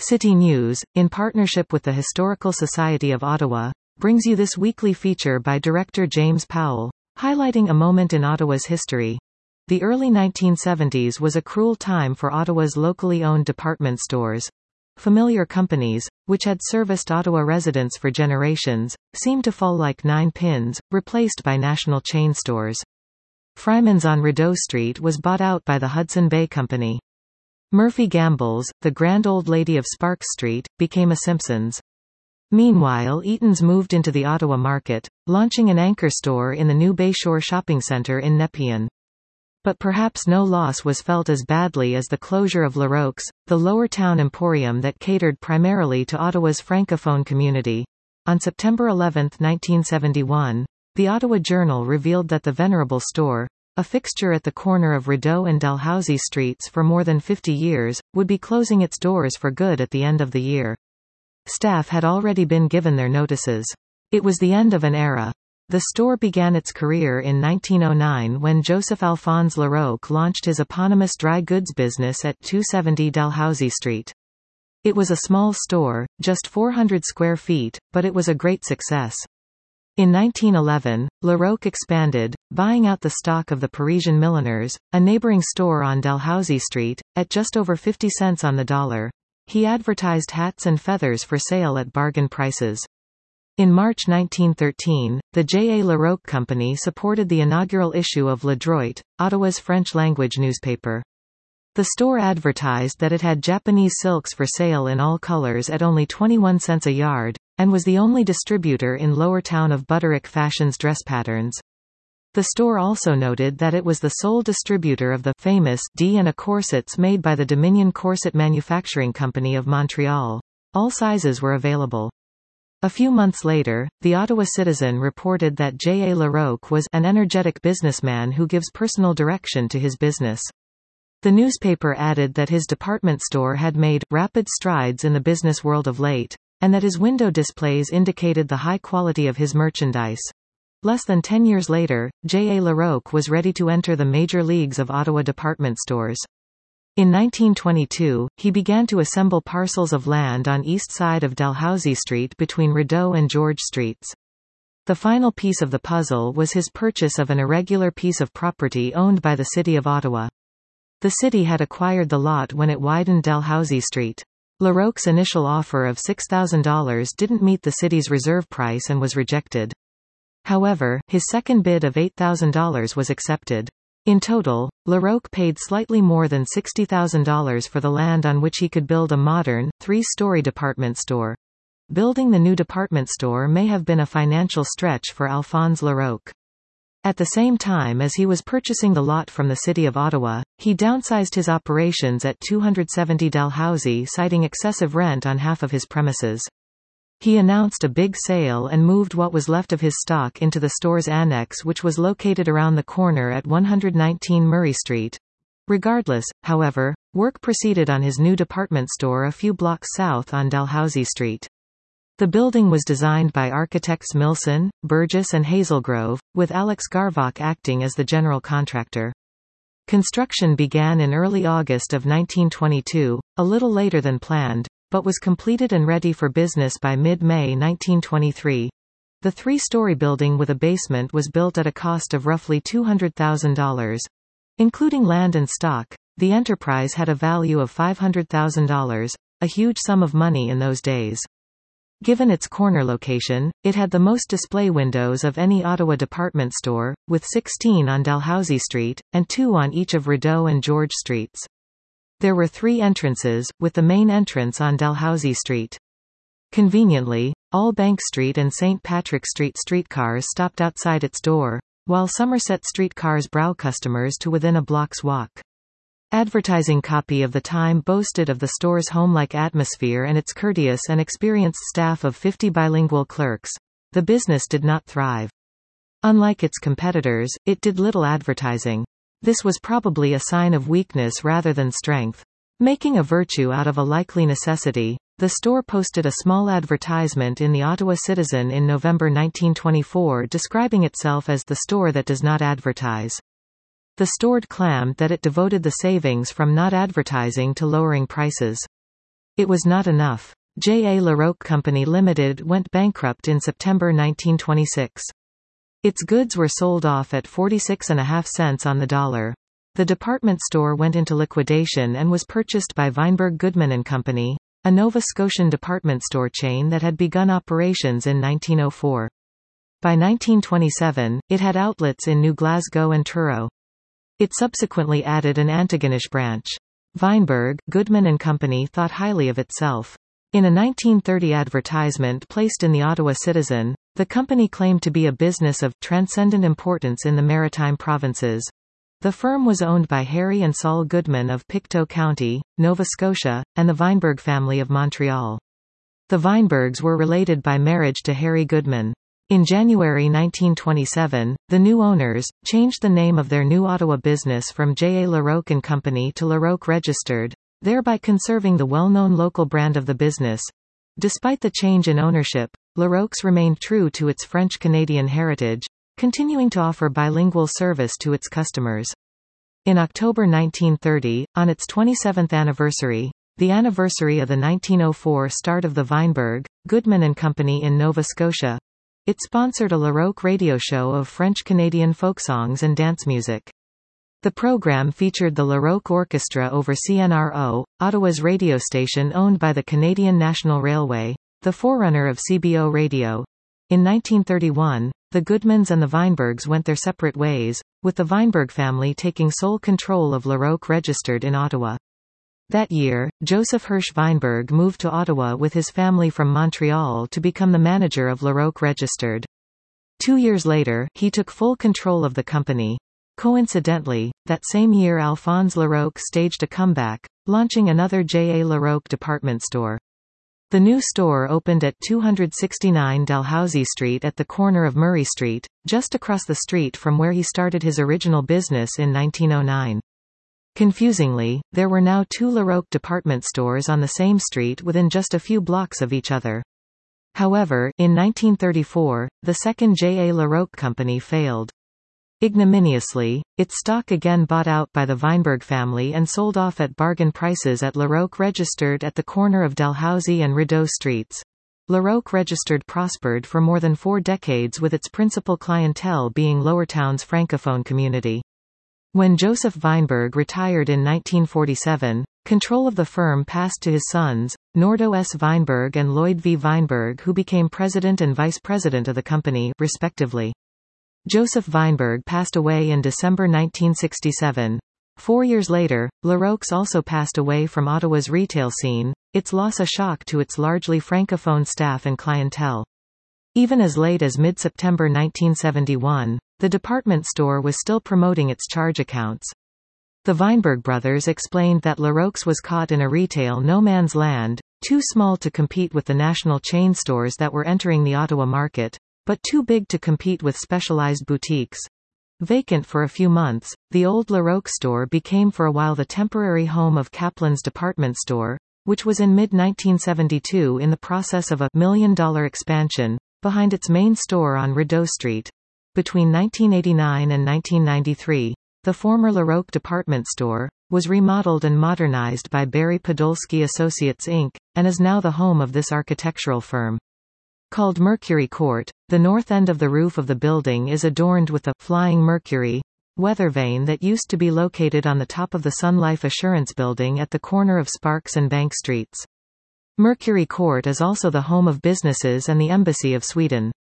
City News, in partnership with the Historical Society of Ottawa, brings you this weekly feature by director James Powell, highlighting a moment in Ottawa's history. The early 1970s was a cruel time for Ottawa's locally owned department stores. Familiar companies, which had serviced Ottawa residents for generations, seemed to fall like nine pins, replaced by national chain stores. Fryman's on Rideau Street was bought out by the Hudson Bay Company. Murphy Gamble's, the grand old lady of Sparks Street, became a Simpsons. Meanwhile, Eaton's moved into the Ottawa market, launching an anchor store in the new Bayshore Shopping Centre in Nepean. But perhaps no loss was felt as badly as the closure of Larocque's, the lower town emporium that catered primarily to Ottawa's francophone community. On September 11, 1971, the Ottawa Journal revealed that the venerable store, a fixture at the corner of Rideau and Dalhousie Streets for more than 50 years, would be closing its doors for good at the end of the year. Staff had already been given their notices. It was the end of an era. The store began its career in 1909 when Joseph Alphonse Larocque launched his eponymous dry goods business at 270 Dalhousie Street. It was a small store, just 400 square feet, but it was a great success. In 1911, Larocque expanded, buying out the stock of the Parisian Milliners, a neighboring store on Dalhousie Street, at just over 50 cents on the dollar. He advertised hats and feathers for sale at bargain prices. In March 1913, the J. A. Larocque Company supported the inaugural issue of Le Droit, Ottawa's French-language newspaper. The store advertised that it had Japanese silks for sale in all colors at only 21 cents a yard, and was the only distributor in Lower Town of Butterick Fashion's dress patterns. The store also noted that it was the sole distributor of the famous D and A corsets made by the Dominion Corset Manufacturing Company of Montreal. All sizes were available. A few months later, the Ottawa Citizen reported that J. A. Larocque was an energetic businessman who gives personal direction to his business. The newspaper added that his department store had made rapid strides in the business world of late, and that his window displays indicated the high quality of his merchandise. Less than 10 years later, J. A. Larocque was ready to enter the major leagues of Ottawa department stores. In 1922, he began to assemble parcels of land on east side of Dalhousie Street between Rideau and George Streets. The final piece of the puzzle was his purchase of an irregular piece of property owned by the City of Ottawa. The city had acquired the lot when it widened Dalhousie Street. Larocque's initial offer of $6,000 didn't meet the city's reserve price and was rejected. However, his second bid of $8,000 was accepted. In total, Larocque paid slightly more than $60,000 for the land on which he could build a modern, three-story department store. Building the new department store may have been a financial stretch for Alphonse Larocque. At the same time as he was purchasing the lot from the City of Ottawa, he downsized his operations at 270 Dalhousie, citing excessive rent on half of his premises. He announced a big sale and moved what was left of his stock into the store's annex, which was located around the corner at 119 Murray Street. Regardless, however, work proceeded on his new department store a few blocks south on Dalhousie Street. The building was designed by architects Milson, Burgess and Hazelgrove, with Alex Garvach acting as the general contractor. Construction began in early August of 1922, a little later than planned, but was completed and ready for business by mid-May 1923. The three-story building with a basement was built at a cost of roughly $200,000. Including land and stock, the enterprise had a value of $500,000, a huge sum of money in those days. Given its corner location, it had the most display windows of any Ottawa department store, with 16 on Dalhousie Street, and 2 on each of Rideau and George Streets. There were 3 entrances, with the main entrance on Dalhousie Street. Conveniently, all Bank Street and St. Patrick Street streetcars stopped outside its door, while Somerset Street cars brought customers to within a block's walk. Advertising copy of the time boasted of the store's home-like atmosphere and its courteous and experienced staff of 50 bilingual clerks. The business did not thrive. Unlike its competitors, it did little advertising. This was probably a sign of weakness rather than strength. Making a virtue out of a likely necessity, the store posted a small advertisement in the Ottawa Citizen in November 1924 describing itself as the store that does not advertise. The store claimed that it devoted the savings from not advertising to lowering prices. It was not enough. J. A. LaRoque Company Limited went bankrupt in September 1926. Its goods were sold off at 46.5 cents on the dollar. The department store went into liquidation and was purchased by Weinberg Goodman & Company, a Nova Scotian department store chain that had begun operations in 1904. By 1927, it had outlets in New Glasgow and Truro. It subsequently added an Antigonish branch. Weinberg, Goodman & Company thought highly of itself. In a 1930 advertisement placed in the Ottawa Citizen, the company claimed to be a business of transcendent importance in the Maritime Provinces. The firm was owned by Harry and Saul Goodman of Pictou County, Nova Scotia, and the Weinberg family of Montreal. The Weinbergs were related by marriage to Harry Goodman. In January 1927, the new owners changed the name of their new Ottawa business from J. A. LaRoque & Company to LaRoque Registered, thereby conserving the well-known local brand of the business. Despite the change in ownership, LaRoque's remained true to its French-Canadian heritage, continuing to offer bilingual service to its customers. In October 1930, on its 27th anniversary, the anniversary of the 1904 start of the Weinberg, Goodman & Company in Nova Scotia, it sponsored a LaRoque radio show of French-Canadian folk songs and dance music. The program featured the LaRoque Orchestra over CNRO, Ottawa's radio station owned by the Canadian National Railway, the forerunner of CBO radio. In 1931, the Goodmans and the Weinbergs went their separate ways, with the Weinberg family taking sole control of LaRoque Registered in Ottawa. That year, Joseph Hirsch Weinberg moved to Ottawa with his family from Montreal to become the manager of LaRoque Registered. 2 years later, he took full control of the company. Coincidentally, that same year Alphonse LaRoque staged a comeback, launching another J. A. LaRoque department store. The new store opened at 269 Dalhousie Street at the corner of Murray Street, just across the street from where he started his original business in 1909. Confusingly, there were now 2 LaRoque department stores on the same street within just a few blocks of each other. However, in 1934, the second J. A. LaRoque Company failed. Ignominiously, its stock again bought out by the Weinberg family and sold off at bargain prices at LaRoque Registered at the corner of Dalhousie and Rideau Streets. LaRoque Registered prospered for more than 4 decades with its principal clientele being Lowertown's Francophone community. When Joseph Weinberg retired in 1947, control of the firm passed to his sons, Nordo S. Weinberg and Lloyd V. Weinberg, who became president and vice president of the company, respectively. Joseph Weinberg passed away in December 1967. 4 years later, LaRoque's also passed away from Ottawa's retail scene, its loss a shock to its largely francophone staff and clientele. Even as late as mid-September 1971, the department store was still promoting its charge accounts. The Weinberg brothers explained that LaRoque's was caught in a retail no-man's land, too small to compete with the national chain stores that were entering the Ottawa market, but too big to compete with specialized boutiques. Vacant for a few months, the old LaRoque store became for a while the temporary home of Kaplan's department store, which was in mid-1972 in the process of a $1 million expansion, behind its main store on Rideau Street. Between 1989 and 1993, the former LaRoque department store was remodeled and modernized by Barry Podolsky Associates Inc., and is now the home of this architectural firm. Called Mercury Court, the north end of the roof of the building is adorned with the Flying Mercury weather vane that used to be located on the top of the Sun Life Assurance building at the corner of Sparks and Bank Streets. Mercury Court is also the home of businesses and the Embassy of Sweden.